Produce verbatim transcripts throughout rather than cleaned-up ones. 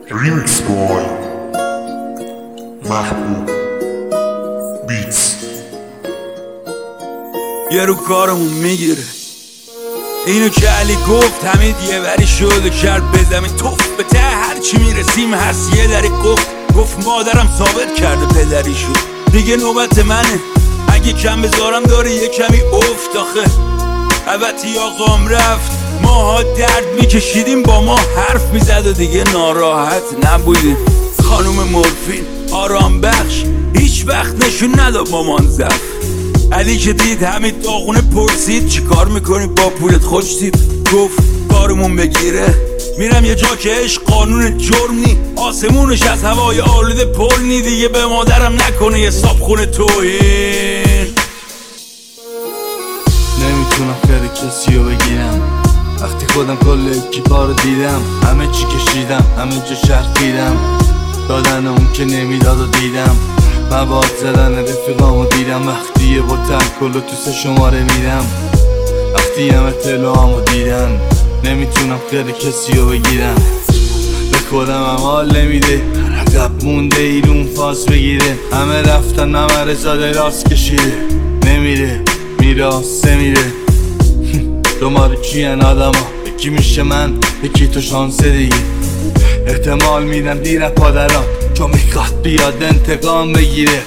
Remix boy محبوب بیتس. یه رو کارمون میگیره اینو که علی گفت همه یه وری شد و کرد به زمین توف به ته هرچی میرسیم هست یه دری گفت گفت مادرم ثابت کرده پدری شد دیگه نوبت منه اگه کم بذارم داره یه کمی افت آخه البته آقام رفت ماها درد میکشیدیم با ما حرف میزد و دیگه ناراحت نبودیم خانوم مورفین آرام بخش هیچ وقت نشون نداد مامان زفت علی که دید همین داغونه پرسید چی کار میکنی با پولت خوش دید گفت کارمون بگیره میرم یه جا که عشق قانون جرم نی آسمونش از هوای آلوده پل نی دیگه به مادرم نکنه یه صابخونه توهین نمیتونم خیر کسی رو بگیرم وقتی خودم کل اکیپا رو دیدم همه چی کشیدم همه جا شرقیدم دادن اون که نمیداد و دیدم مواد زدن رفیقامو دیدم وقتی یه بوتن کلو تو سه شماره میدم وقتی هم اطلاعامو دیدن نمیتونم خیر کسی رو بگیرم به خودم هم حال نمیده عقب مونده ایرون فاز بگیره همه رفتن همه رزاده راست کشیده نمیره میراسته میره دوماره کیان آدم ها یکی میشه من یکی تو شانسه دیگه احتمال میدم دیر پادران چون میخواد بیاد انتقام بگیره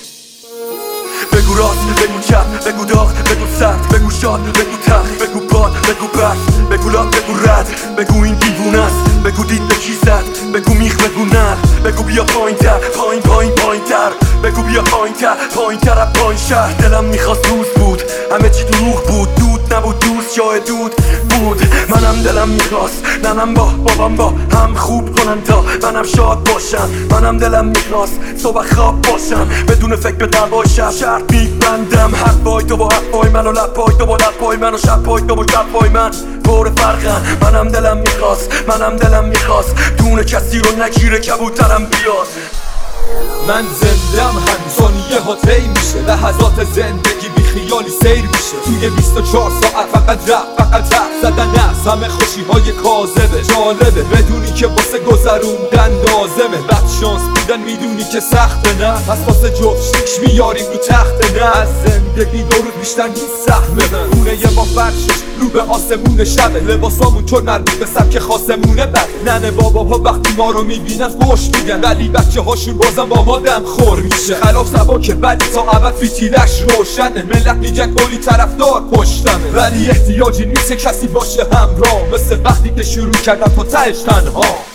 بگو راست بگو چپ بگو داغ بگو سرد بگو شاد بگو تخ بگو باد بگو برف بگو لاد بگو رد بگو این دیوونه است بگو دید به کی زد بگو میخ بگو نر بگو بیا پایین تر پایین پایین پایین تر بگو بیا پایین تر پایین تر از پایین شهر دلم میخواست روز بود همه چی دروغ بود دود نبود دوست جای دود بود منم دلم میخواست ننم با بابام با هم خوب کنن تا منم شاد باشم منم دلم میخواست صبح خواب باشم بدون فکر به دعوای شهر شرط میبندم حق پای تو با حق پای من و لب پای تو با لب پای من و شب پای تو با شب پای من بور فرقم منم دلم میخواست منم دلم میخواست دونه کسی رو نگیره کبوترم بیاد من زندم هنوز ثانیه ها طی میشه لحظات زندگی بی خیالی سیر میشه توی بیست و چهار ساعت فقط رفت فقط رفت زدن از همه خوشی های کاذبه جالبه بدونی که واسه گذروندن لازمه بد شانس بودن میدونی که سخته نه پس واسه جفتش میاریم رو تخته نه از زندگی دو روز بیشتر نیست سهمه خونه یه با فرشش رو به آسمون شبه لباسامون چون مربوط به سبک خاصمونه بد ننه بابا ها وقتی ما رو میبینن خوش میگن ولی بچه هاشون بازم با ما دم خور میشه خلاف سباکه ولی تا ابد فیتیلش روشنه ملت میگن کلی طرفدار پشتمه ولی احتیاجی نیست کسی باشه همراه مثل وقتی که شروع کردم تا تهش تنها